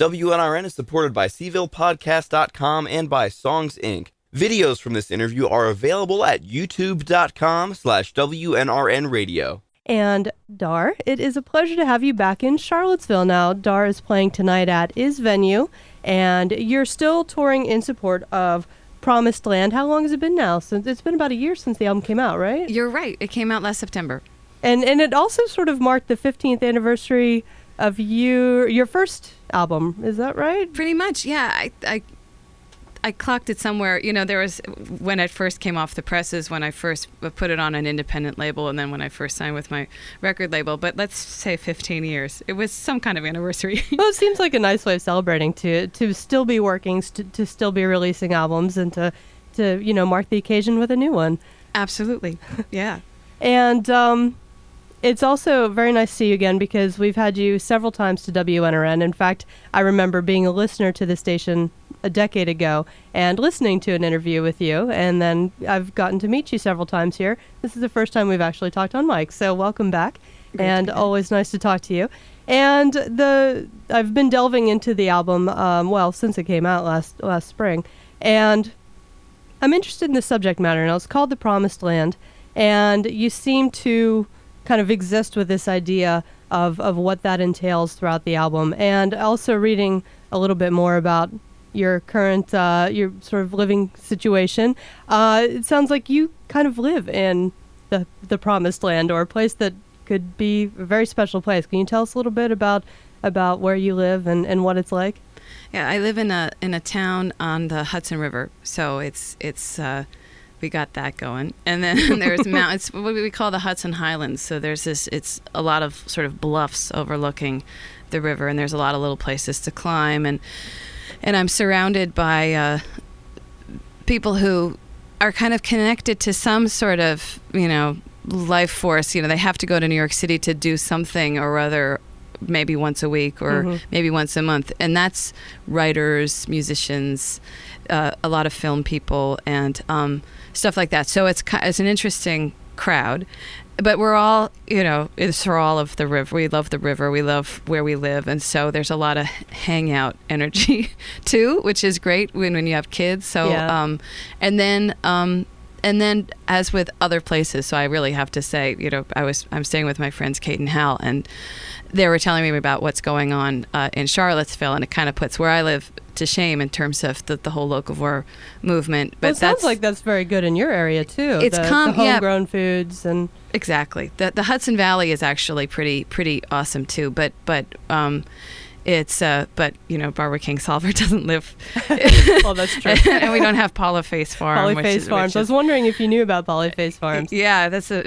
WNRN is supported by SeavillePodcast.com and by Songs Inc. Videos from this interview are available at youtube.com/WNRN Radio. And Dar, it is a pleasure to have you back in Charlottesville now. Dar is playing tonight at Is Venue, and you're still touring in support of Promised Land. How long has it been now? Since it's been about a year since the album came out, right? You're right. It came out last September. And it also sort of marked the 15th anniversary of your first album. Is that right? Pretty much, yeah. I clocked it somewhere. You know, there was, when it first came off the presses, when I first put it on an independent label, and then when I first signed with my record label. But let's say 15 years. It was some kind of anniversary. Well, it seems like a nice way of celebrating to still be working, to still be releasing albums, and to mark the occasion with a new one. Absolutely, yeah. And it's also very nice to see you again, because we've had you several times to WNRN. In fact, I remember being a listener to the station a decade ago and listening to an interview with you, and then I've gotten to meet you several times here. This is the first time we've actually talked on mic, so welcome back. Great and always nice to talk to you. And I've been delving into the album, since it came out last spring, and I'm interested in the subject matter. Now, it's called The Promised Land, and you seem to kind of exist with this idea of what that entails throughout the album, and also reading a little bit more about your current, your sort of living situation. It sounds like you kind of live in the Promised Land, or a place that could be a very special place. Can you tell us a little bit about where you live and what it's like? Yeah, I live in a town on the Hudson River, so it's we got that going. And then there's mountains, what we call the Hudson Highlands. So it's a lot of sort of bluffs overlooking the river, and there's a lot of little places to climb. And I'm surrounded by people who are kind of connected to some sort of, life force. They have to go to New York City to do something or other, maybe once a week or maybe once a month. And that's writers, musicians, a lot of film people, and stuff like that. So it's an interesting crowd. But we're all, it's for all of the river. We love the river. We love where we live. And so there's a lot of hangout energy, too, which is great when you have kids. So, yeah. And then as with other places, so I really have to say, I'm staying with my friends Kate and Hal, and they were telling me about what's going on in Charlottesville, and it kind of puts where I live to shame in terms of the whole locavore movement. But it sounds like that's very good in your area too. It's the homegrown foods and exactly. The Hudson Valley is actually pretty awesome too. But it's Barbara Kingsolver doesn't live. Well, that's true. And we don't have Polyface Farm. Polyface Farms. I was wondering if you knew about Polyface Farms. Yeah,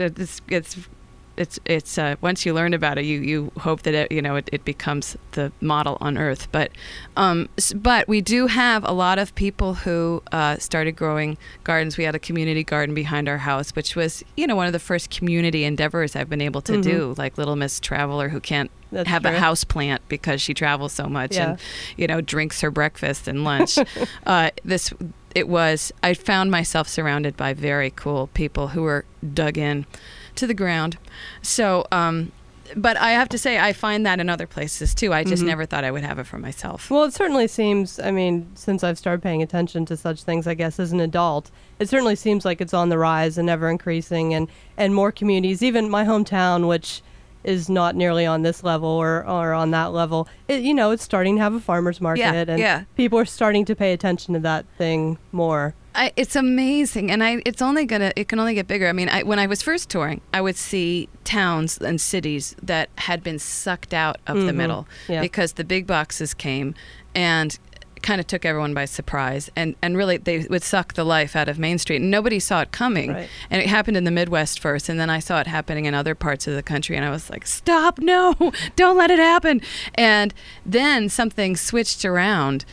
it's once you learn about it, you hope that it becomes the model on Earth. But we do have a lot of people who started growing gardens. We had a community garden behind our house, which was one of the first community endeavors I've been able to do. Like Little Miss Traveler, who can't have a house plant because she travels so much, and drinks her breakfast and lunch. I found myself surrounded by very cool people who were dug in to the ground. So, but I have to say, I find that in other places too. I just never thought I would have it for myself. Well, it certainly seems, since I've started paying attention to such things, I guess, as an adult, it certainly seems like it's on the rise and ever increasing, and more communities, even my hometown, which is not nearly on this level or on that level, it's starting to have a farmer's market, and people are starting to pay attention to that thing more. It's amazing, and it can only get bigger. When I was first touring, I would see towns and cities that had been sucked out of the middle because the big boxes came and kind of took everyone by surprise, and really they would suck the life out of Main Street, and nobody saw it coming. Right. And it happened in the Midwest first, and then I saw it happening in other parts of the country, and I was like, stop, no, don't let it happen. And then something switched around,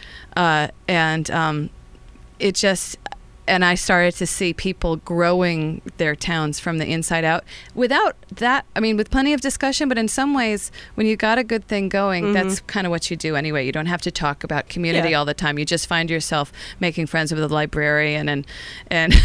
and I started to see people growing their towns from the inside out. Without that, with plenty of discussion, but in some ways, when you got a good thing going, that's kind of what you do anyway. You don't have to talk about community all the time. You just find yourself making friends with the librarian and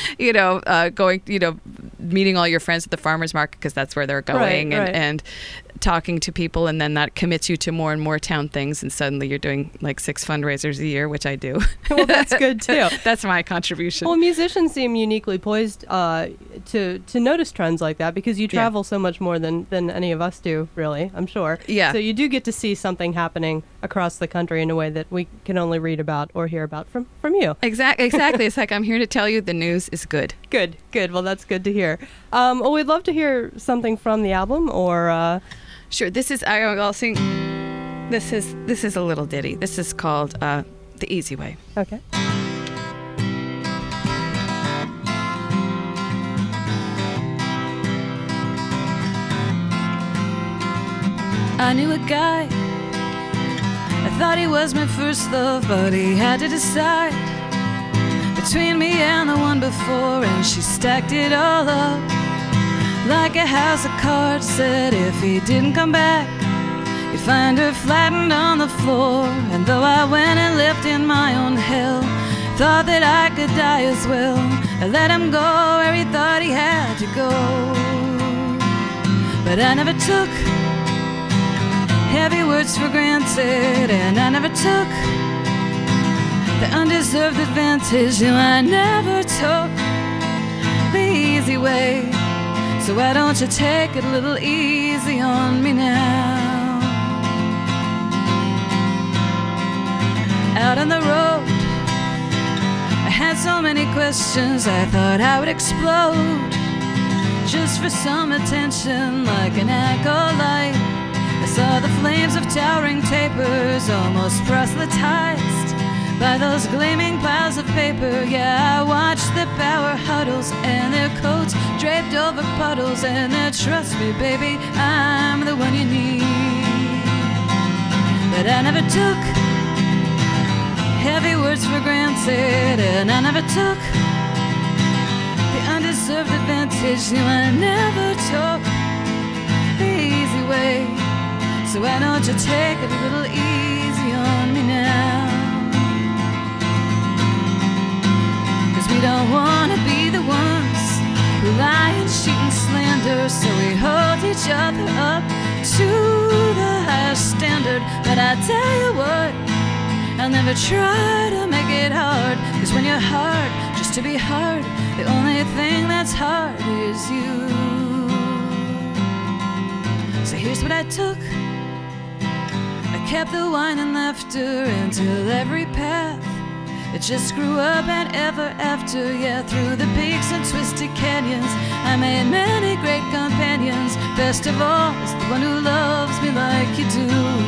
going, meeting all your friends at the farmer's market because that's where they're going, and talking to people, and then that commits you to more and more town things, and suddenly you're doing like 6 fundraisers a year, which I do. Well, that's good too. That's my contribution. Well, musicians seem uniquely poised to notice trends like that because you travel so much more than any of us do, really, I'm sure. Yeah. So you do get to see something happening across the country in a way that we can only read about or hear about from you. Exactly. It's like, I'm here to tell you the news is good. Good. Well, that's good to hear. Well, we'd love to hear something from the album, or Sure. I'll sing. This is a little ditty. This is called The Easy Way. okay. I knew a guy, I thought he was my first love, but he had to decide between me and the one before, and she stacked it all up like a house of cards. Said if he didn't come back, you'd find her flattened on the floor. And though I went and lived in my own hell, thought that I could die as well, I let him go where he thought he had to go. But I never took heavy words for granted, and I never took the undeserved advantage. No, I never took the easy way. So why don't you take it a little easy on me now? Out on the road, I had so many questions, I thought I would explode just for some attention, like an acolyte. I saw the flames of towering tapers, almost proselytized by those gleaming piles of paper. Yeah, I watched the power huddles and their coats draped over puddles, and trust me, baby, I'm the one you need. But I never took heavy words for granted, and I never took the undeserved advantage. No, I never took the easy way. So why don't you take it a little easy on me now? 'Cause we don't want to be the ones who lie and cheat and slander, so we hold each other up to the highest standard. But I tell you what, I'll never try to make it hard, 'cause when you're hard, just to be hard, the only thing that's hard is you. So here's what I took. I kept the wine and laughter until every path it just grew up and ever after. Yeah, through the peaks and twisted canyons, I made many great companions. Best of all is the one who loves me like you do.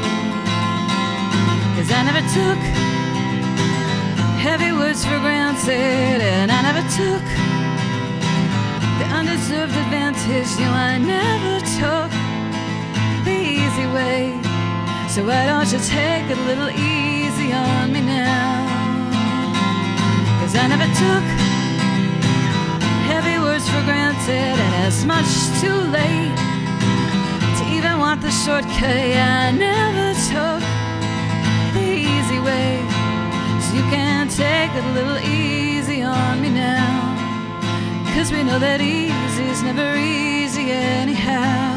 'Cause I never took heavy words for granted, and I never took the undeserved advantage. No, I never took the easy way. So why don't you take it a little easy on me now? 'Cause I never took heavy words for granted, and it's much too late to even want the shortcut. Yeah, I never took the easy way. So you can take it a little easy on me now, 'cause we know that easy is never easy anyhow.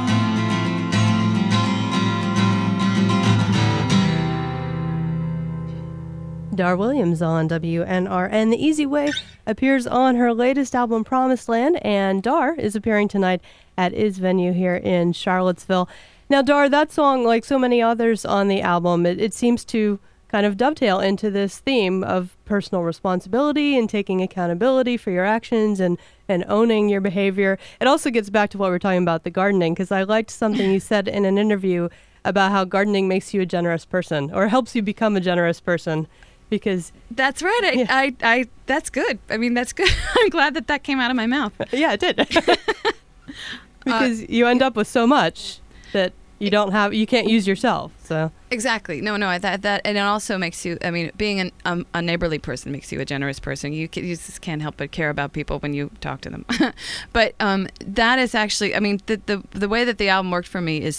Dar Williams on WNRN. The Easy Way appears on her latest album, Promised Land, and Dar is appearing tonight at Is Venue here in Charlottesville. Now, Dar, that song, like so many others on the album, it seems to kind of dovetail into this theme of personal responsibility and taking accountability for your actions and owning your behavior. It also gets back to what we were talking about, the gardening, because I liked something you said in an interview about how gardening makes you a generous person, or helps you become a generous person. Because that's right. I that's good. I mean, that's good. I'm glad that came out of my mouth. Yeah, it did. Because you end up with so much that you can't use yourself. So exactly. No. That and it also makes you. I mean, being a neighborly person makes you a generous person. You just can't help but care about people when you talk to them. But that is actually. I mean, the way that the album worked for me is that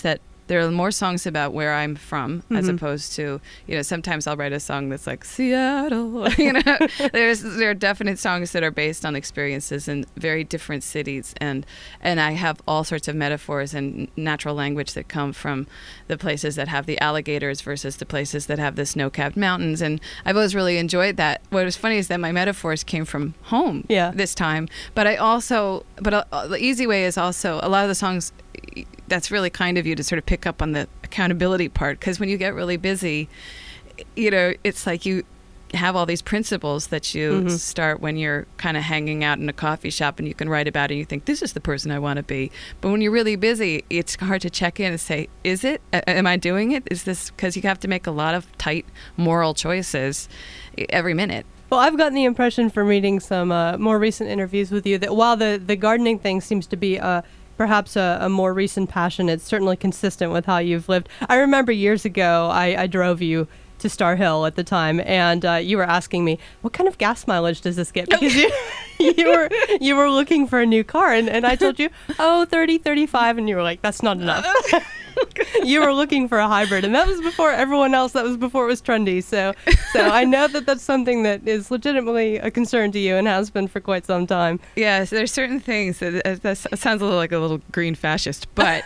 there are more songs about where I'm from as opposed to, sometimes I'll write a song that's like Seattle. There are definite songs that are based on experiences in very different cities, and I have all sorts of metaphors and natural language that come from the places that have the alligators versus the places that have the snow-capped mountains, and I've always really enjoyed that. What was funny is that my metaphors came from home this time, but the easy way is also a lot of the songs. That's really kind of you to sort of pick up on the accountability part, because when you get really busy, it's like you have all these principles that you start when you're kind of hanging out in a coffee shop and you can write about it and you think, this is the person I want to be. But when you're really busy, it's hard to check in and say, is it? Am I doing it? Is this? Because you have to make a lot of tight moral choices every minute. Well, I've gotten the impression from reading some more recent interviews with you that while the gardening thing seems to be perhaps a more recent passion, it's certainly consistent with how you've lived. I remember years ago, I drove you to Star Hill at the time, and you were asking me, what kind of gas mileage does this get? Because you were looking for a new car, and I told you, 30, 35, and you were like, that's not enough. You were looking for a hybrid, and that was before everyone else. That was before it was trendy. So I know that that's something that is legitimately a concern to you and has been for quite some time. Yeah, so there's certain things that sounds a little green fascist, but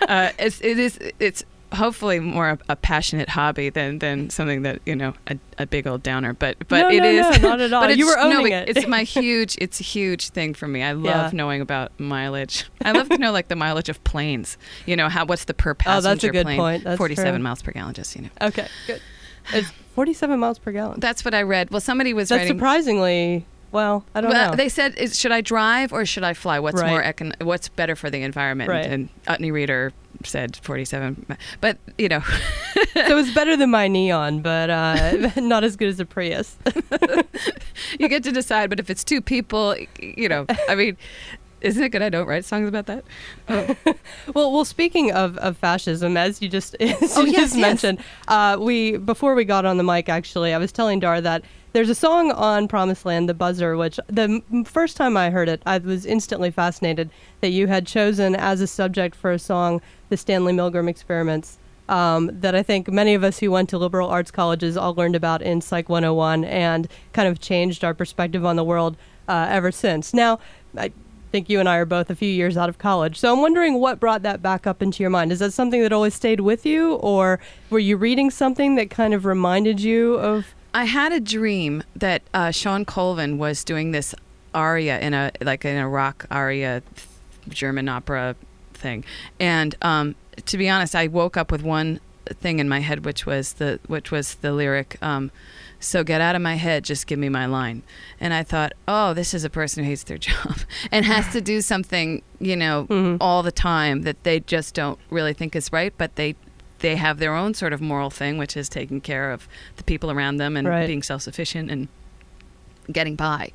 it's hopefully more a passionate hobby than something that a big old downer. But no, it is not at all. But you were owning it. It's a huge thing for me. I love knowing about mileage. I love to know like the mileage of planes. What's the per passenger that's a good plane? point. That's 47 true. miles per gallon. Just Okay, good. It's 47 miles per gallon. That's what I read. Well, somebody was That's writing. Surprisingly. Well, I don't know. They said, should I drive or should I fly? What's what's better for the environment? Right. And Utney Reader said 47, but so it's better than my Neon, but not as good as a Prius. You get to decide, but if it's two people, I mean, isn't it good I don't write songs about that? Well, speaking of fascism, as you just mentioned, before we got on the mic, actually, I was telling Dar that there's a song on Promised Land, The Buzzer, which the first time I heard it, I was instantly fascinated that you had chosen as a subject for a song the Stanley Milgram experiments that I think many of us who went to liberal arts colleges all learned about in Psych 101 and kind of changed our perspective on the world ever since. Now, I think you and I are both a few years out of college, so I'm wondering what brought that back up into your mind. Is that something that always stayed with you, or were you reading something that kind of reminded you of... I had a dream that Sean Colvin was doing this aria in a rock aria German opera thing, and to be honest, I woke up with one thing in my head, which was the lyric, "So get out of my head, just give me my line." And I thought, oh, this is a person who hates their job and has to do something, all the time that they just don't really think is right, but they have their own sort of moral thing, which is taking care of the people around them and being self-sufficient and getting by.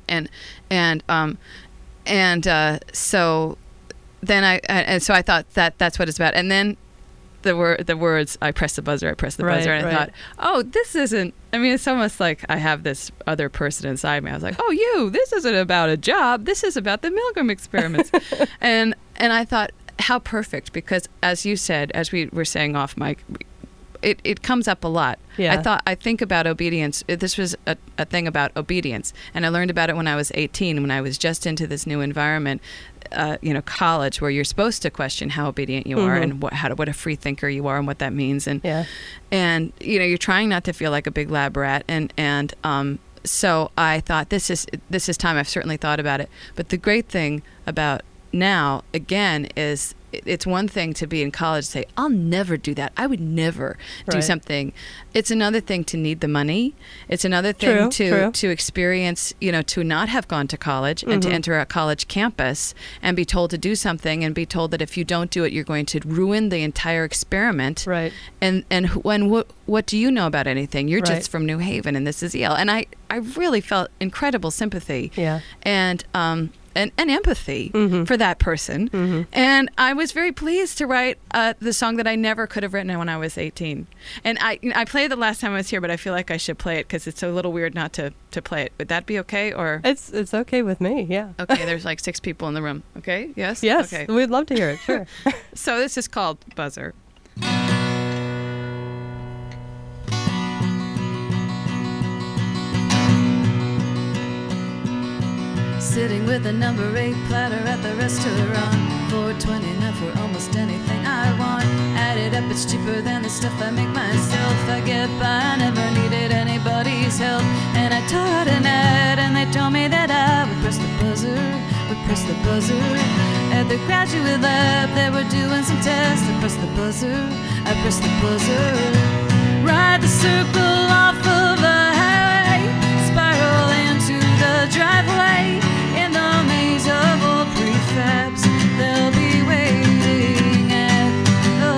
So then so I thought that's what it's about. And then the words, I press the buzzer, buzzer. And I thought, oh, this isn't, I mean, it's almost like I have this other person inside me. I was like, oh, this isn't about a job. This is about the Milgram experiments. and I thought, how perfect, because as you said, as we were saying off mic, it comes up a lot. Yeah. I think about obedience. This was a thing about obedience, and I learned about it when I was 18, when I was just into this new environment, college, where you're supposed to question how obedient you are and what a free thinker you are and what that means, and you're trying not to feel like a big lab rat, and so I thought this is time. I've certainly thought about it, but the great thing about now, again, is it's one thing to be in college and say, I'll never do that. I would never do something. It's another thing to need the money. It's another thing to experience, to not have gone to college and to enter a college campus and be told to do something and be told that if you don't do it, you're going to ruin the entire experiment. Right. And what do you know about anything? You're just from New Haven and this is Yale. And I really felt incredible sympathy. Yeah. And empathy for that person. And I was very pleased to write the song that I never could have written when I was 18. And I played it last time I was here, but I feel like I should play it because it's a little weird not to play it. Would that be okay? Or It's okay with me, yeah. Okay, there's like 6 people in the room. Okay, yes? Yes, okay. We'd love to hear it, sure. So this is called Buzzer. sitting with a number 8 platter at the restaurant. $4.20 enough for almost anything I want. Add it up, it's cheaper than the stuff I make myself. I get by, I never needed anybody's help. And I taught an ad, and they told me that I would press the buzzer, press the buzzer. At the graduate lab, they were doing some tests. I pressed the buzzer, I pressed the buzzer. Ride the circle off of the highway, spiral into the driveway. In the maze of old prefabs, they'll be waiting at the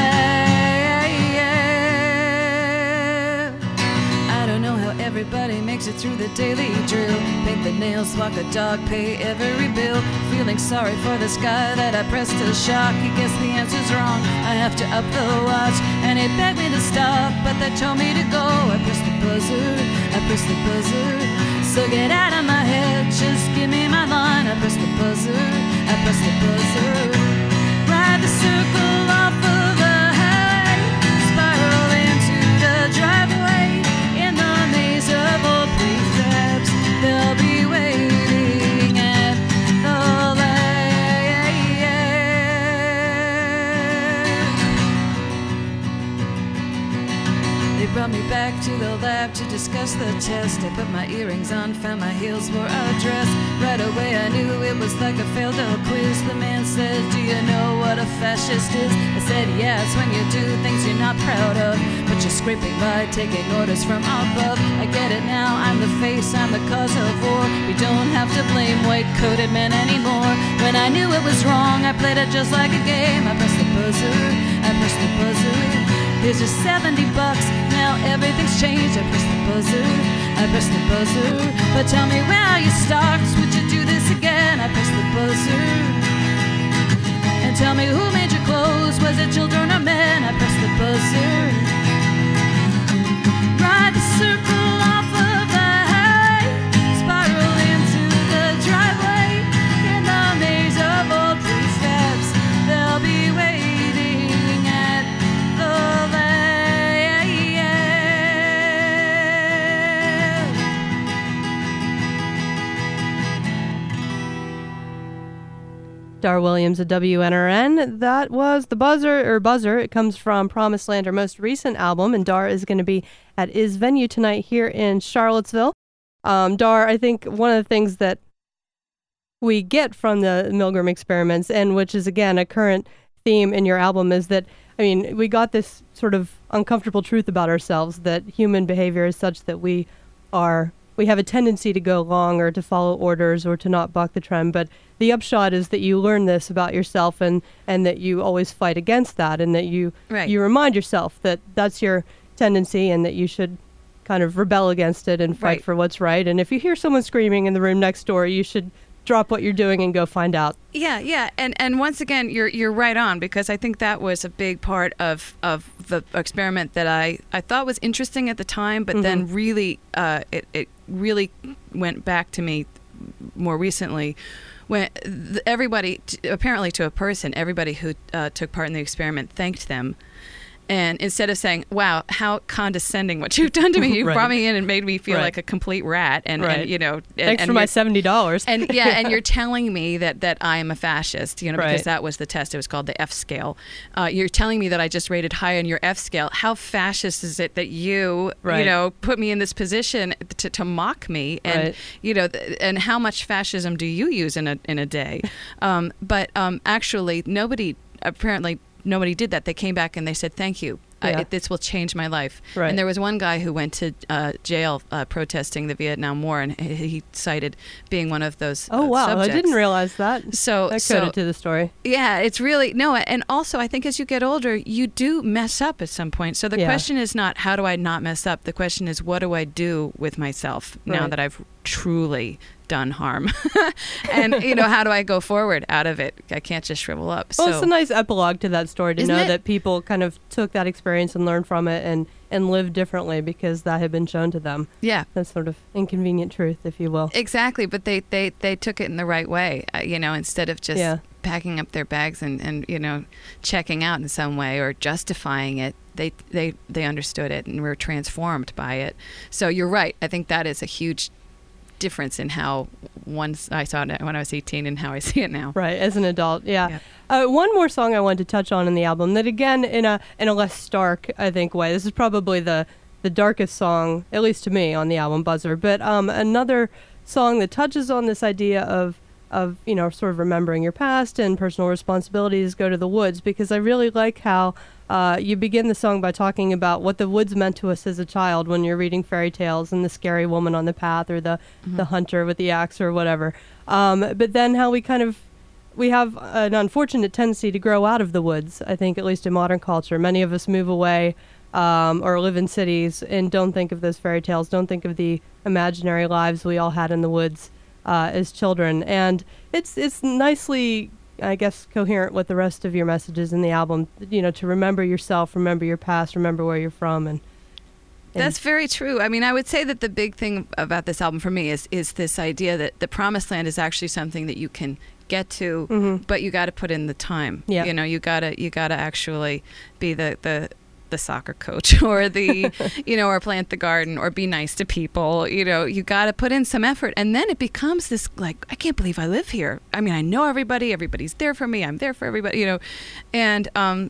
lab. I don't know how everybody makes it through the daily drill. Paint the nails, walk the dog, pay every bill. Feeling sorry for this guy that I pressed to shock. He guessed the answer's wrong, I have to up the watch. And he begged me to stop, but they told me to go. I pressed the buzzer, I pressed the buzzer. So get out of my head, just give me my line. I pressed the buzzer, I pressed the buzzer. Ride the circle off of the highway, spiral into the driveway. In the maze of old prefabs, they'll be waiting at the lab. They brought me back to the lab to discuss the test. I put my earrings on, found my heels were undressed. Right away I knew it was like a failed quiz. The man said, do you know what a fascist is? I said, yeah, it's when you do things you're not proud of, but you're scraping by, taking orders from above. I get it now, I'm the face, I'm the cause of war. We don't have to blame white-coated men anymore. When I knew it was wrong, I played it just like a game. I pressed the buzzer, I pressed the buzzer. Here's your $70, now everything's changed. I pressed the buzzer, I pressed the buzzer. But tell me where are your stocks, would you do this again? I pressed the buzzer. And tell me who made your clothes, was it children or men? I pressed the buzzer. Ride the circle off of the highway, spiral into the driveway. In the maze of old prefabs, they'll be waiting at the lab. Dar Williams of WNRN. That was The Buzzer. It comes from Promised Land, her most recent album, and Dar is going to be at Is Venue tonight here in Charlottesville. Dar, I think one of the things that we get from the Milgram experiments, and which is, again, a current theme in your album, is that, I mean, we got this sort of uncomfortable truth about ourselves, that human behavior is such that we have a tendency to go along or to follow orders or to not buck the trend. But the upshot is that you learn this about yourself, and that you always fight against that, and that you remind yourself that that's your tendency and that you should kind of rebel against it and fight for what's right. And if you hear someone screaming in the room next door, you should drop what you're doing and go find out. Yeah. And once again, you're right on, because I think that was a big part of the experiment that I thought was interesting at the time, but then really it really went back to me more recently, when everybody, apparently to a person, everybody who took part in the experiment thanked them. And instead of saying, wow, how condescending what you've done to me, you brought me in and made me feel like a complete rat. And you know, thanks for my $70. And and you're telling me that I am a fascist, you know, because that was the test. It was called the F scale. You're telling me that I just rated high on your F scale. How fascist is it that you, you know, put me in this position to mock me? And, you know, and how much fascism do you use in a day? But actually, apparently nobody did that. They came back and they said, thank you. This will change my life. And there was one guy who went to jail protesting the Vietnam War, and he cited being one of those subjects. I didn't realize that. So that coded to the story. Yeah, it's really, no, and also I think as you get older, you do mess up at some point. So the question is not, how do I not mess up? The question is, what do I do with myself now that I've truly done harm? And, you know, how do I go forward out of it? I can't just shrivel up. Well, it's a nice epilogue to that story to know that people kind of took that experience and learned from it and lived differently because that had been shown to them. Yeah. That sort of inconvenient truth, if you will. Exactly. But they took it in the right way, you know, instead of just packing up their bags and, you know, checking out in some way or justifying it. They understood it and were transformed by it. So you're right. I think that is a huge difference in how once I saw it when I was 18 and how I see it now. Right, as an adult, yeah. One more song I wanted to touch on in the album that, again, in a less stark, I think, way. This is probably the darkest song, at least to me, on the album Buzzer. But another song that touches on this idea of sort of remembering your past and personal responsibilities, Go to the Woods, because I really like how you begin the song by talking about what the woods meant to us as a child when you're reading fairy tales and the scary woman on the path or the hunter with the axe or whatever. But then how we have an unfortunate tendency to grow out of the woods, I think, at least in modern culture. Many of us move away or live in cities and don't think of those fairy tales, don't think of the imaginary lives we all had in the woods as children. And it's nicely, I guess, coherent with the rest of your messages in the album, to remember yourself, remember your past, remember where you're from. And that's very true. I mean, I would say that the big thing about this album for me is this idea that the promised land is actually something that you can get to, but you got to put in the time. Yeah. You got to actually be the soccer coach or the or plant the garden or be nice to people. You got to put in some effort, and then it becomes this, like, I can't believe I live here. I mean, I know everybody's there for me, I'm there for everybody, and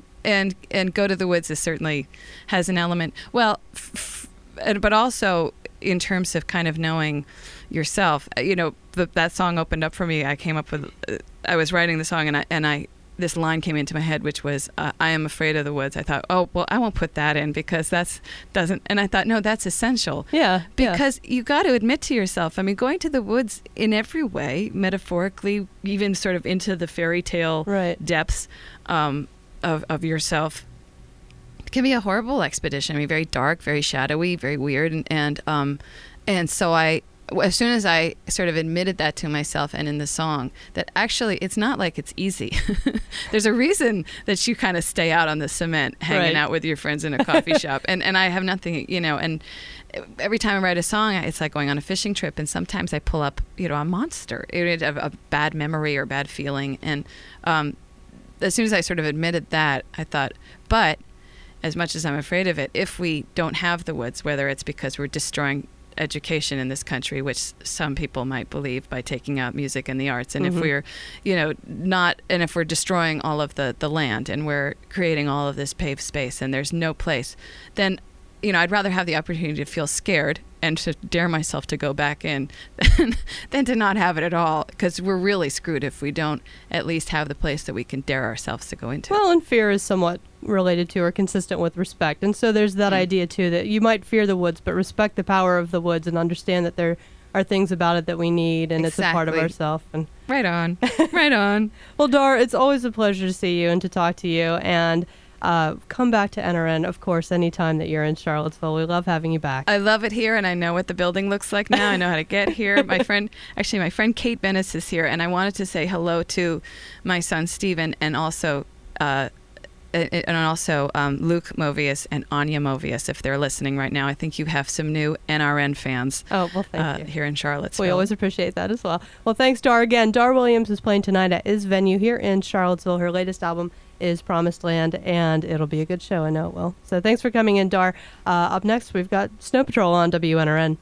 Go to the Woods certainly has an element, well, but also in terms of kind of knowing yourself. That song opened up for me. I came up with I was writing the song, and I this line came into my head, which was, I am afraid of the woods. I thought, oh, well, I won't put that in because and I thought, no, that's essential. Yeah. Because you got to admit to yourself, I mean, going to the woods in every way, metaphorically, even sort of into the fairy tale depths of yourself, can be a horrible expedition. I mean, very dark, very shadowy, very weird. And so as soon as I sort of admitted that to myself and in the song, that actually it's not like it's easy. There's a reason that you kind of stay out on the cement hanging out with your friends in a coffee shop. And I have nothing, and every time I write a song, it's like going on a fishing trip. And sometimes I pull up, a monster, a bad memory or bad feeling. And as soon as I sort of admitted that, I thought, but as much as I'm afraid of it, if we don't have the woods, whether it's because we're destroying education in this country, which some people might believe by taking out music and the arts, and if we're if we're destroying all of the land and we're creating all of this paved space and there's no place, then I'd rather have the opportunity to feel scared and to dare myself to go back in than to not have it at all, because we're really screwed if we don't at least have the place that we can dare ourselves to go into. Well, and fear is somewhat related to or consistent with respect. And so there's that idea, too, that you might fear the woods, but respect the power of the woods and understand that there are things about it that we need, and it's a part of ourselves. And right on. Right on. Well, Dar, it's always a pleasure to see you and to talk to you. And come back to NRN, of course, anytime that you're in Charlottesville. We love having you back. I love it here, and I know what the building looks like now. I know how to get here. My friend Kate Bennis is here, and I wanted to say hello to my son Stephen, and also Luke Movius and Anya Movius, if they're listening right now. I think you have some new NRN fans thank you. Here in Charlottesville. We always appreciate that as well. Well, thanks, Dar. Again, Dar Williams is playing tonight at Is Venue here in Charlottesville. Her latest album is Promised Land, and it'll be a good show. I know it will. So thanks for coming in, Dar. Up next, we've got Snow Patrol on WNRN.